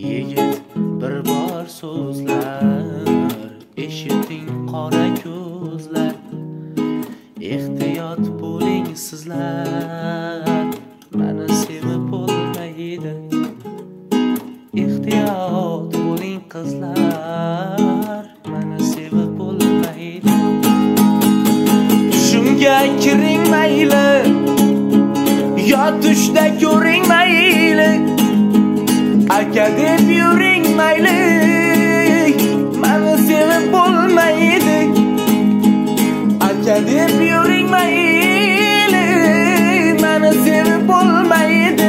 Yigit bir bor so'zlar, eshiting qora ko'zlar. Ehtiyot bo'ling sizlar, meni sevib bo'lmaydi. Ehtiyot bo'ling qizlar, meni sevib bo'lmaydi. Tushimga kiring mayli, yo tushda ko'ring mayli. Aka deb yuring mayli, meni sevib bo'lmaydi. Aka deb yuring mayli, meni sevib bo'lmaydi.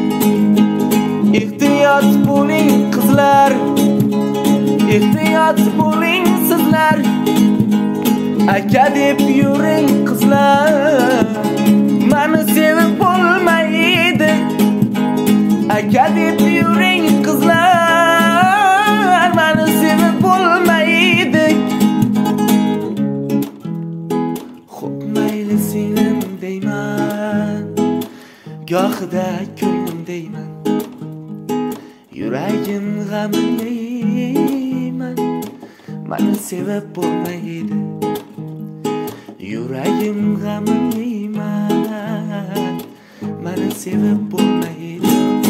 Ehtiyot bo'ling qizlar, ehtiyot bo'ling sizlar. Aka deb yuring qizlar, meni sevib bo'lmaydi. Aka deb yuring qizlar, meni sevib bo'lmaydi. Xo'p mayli singlim deyman, gohida ko'nglim deyman. Yuragim g'amin yeyman, meni sevib bo'lmaydi. Yuragim g'amin yeyman, meni sevib bo'lmaydi.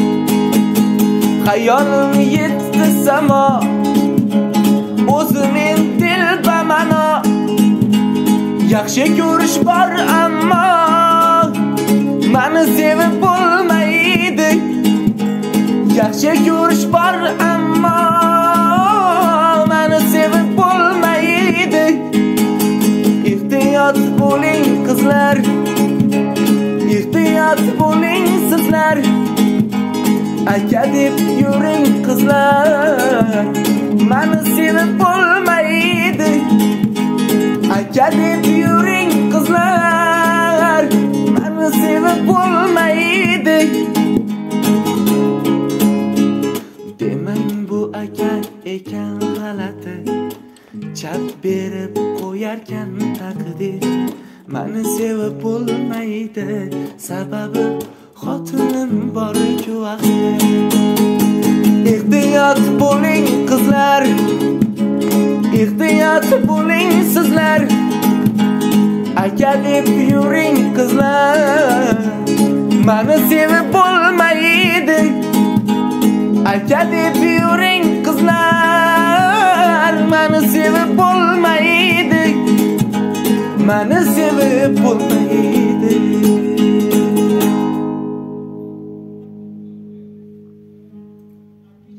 Hayolim yetdi samo, o'zining telbamano. Yaxshi ko'rish bor ammo, meni sevib bo'lmaydi. Yaxshi ko'rish bor ammo, meni sevib bo'lmaydi. Ehtiyot bo'ling qizlar, ehtiyot bo'ling sizlar. Aka deb yuring qizlar, meni sevib bo'lmaydi. Aka deb yuring qizlar, meni sevib bo'lmaydi. Demang bu aka ekan g'alati, chap berib qo'yarkan taqdir. Meni sevib bo'lmaydi, sababi xotinim bor-ku axir. Ehtiyot bo'ling qizlar, ehtiyot bo'ling sizlar. Aka deb yuring qizlar, meni sevib bo'lmaydi. Aka deb yuring qizlar, meni sevib bo'lmaydi. Meni sevib bo'lmaydi.